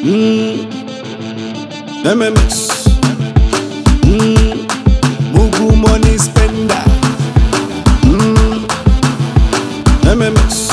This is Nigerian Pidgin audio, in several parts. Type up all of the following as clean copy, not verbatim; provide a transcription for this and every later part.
MMS. Mugu money spender. MMS.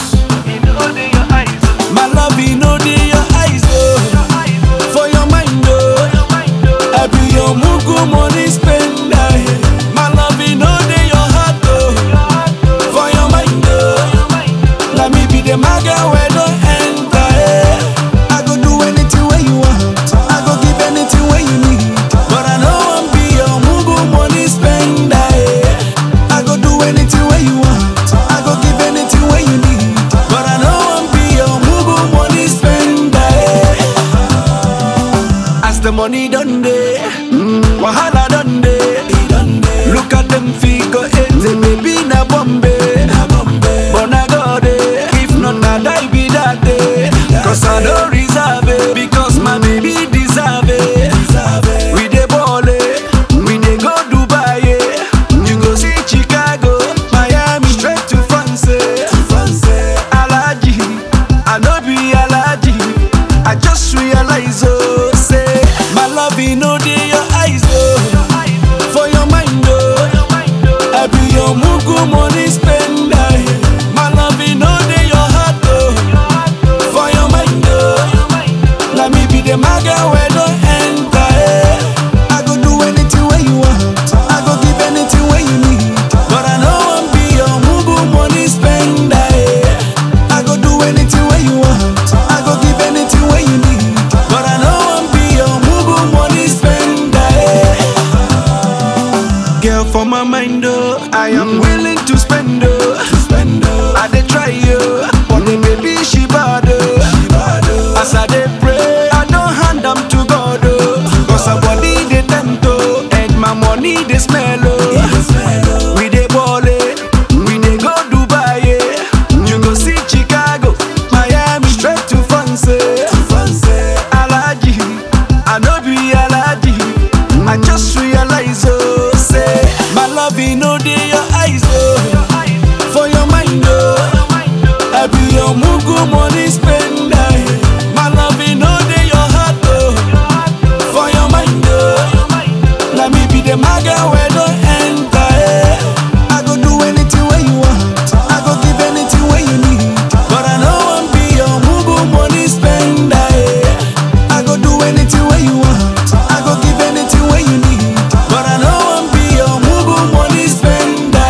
My love, you know dey your eyes, oh. For your mind, oh. I be your mugu money spender. My love, you know dey your heart, oh. For your mind, oh. Let me be the maga where don't enter. I go do anything where you want. I go give anything where you need. But I know I'm be your mugu money spender. I go do anything where you want. I go give anything where you need. But I know I'm be your mugu money spender. As the money done day, wahala done day. Look at them figure eight, baby na Bombay. But I got it, if not I die be that day. Cause I don't reserve it, because my baby deserve it. We dey ball it, we dey go Dubai, you go see Chicago, Miami, straight to France. Alaji, I no be Alaji, I just realize, oh, say my love, you know dey your eyes, oh. For your mind, oh, I be your mugu money spender. My love, you know dey your heart, oh. For your mind, oh, let me be the maga where don't enter. I go do anything where you want. I go give anything where you need. But I know I'm be your mugu money spender. I go do anything where you want. I go give anything where you need. But I know I'm be your mugu money spender. Girl, for my mind, oh, I am willing to spend, oh. I dey try, oh, but the baby she bad, oh. As I dey pray, I don't hand them to God, oh. Cause her body dey tempt, oh, and my money dey smell, oh. We dey ball it, we dey go Dubai, you go see Chicago, Miami, straight to France. Alaji, I no be Alaji, I just realize, oh, say my love, you know dey your eyes, oh. For your mind, oh, I be your mugu money spender. My love, you know dey your heart, oh. For your mind, oh, let me be the maga where don't enter. I go do anything where you want. I go give anything where you need. But I know I'm be your mugu money spender. I go do anything where you want. I go give anything where you need. But I know I'm be your mugu money spender.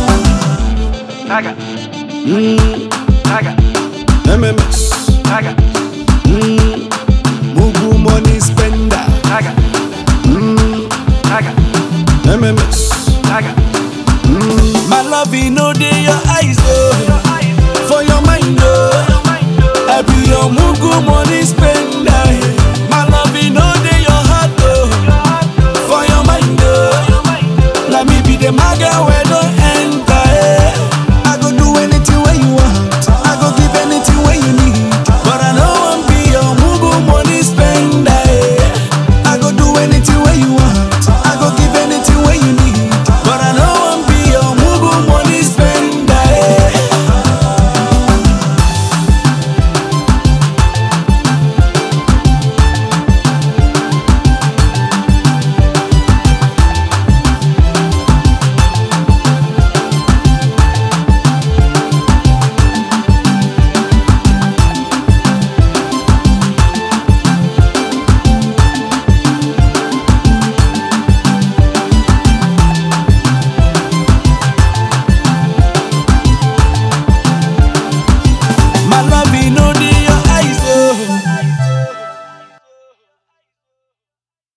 Naga. MMS. Naga.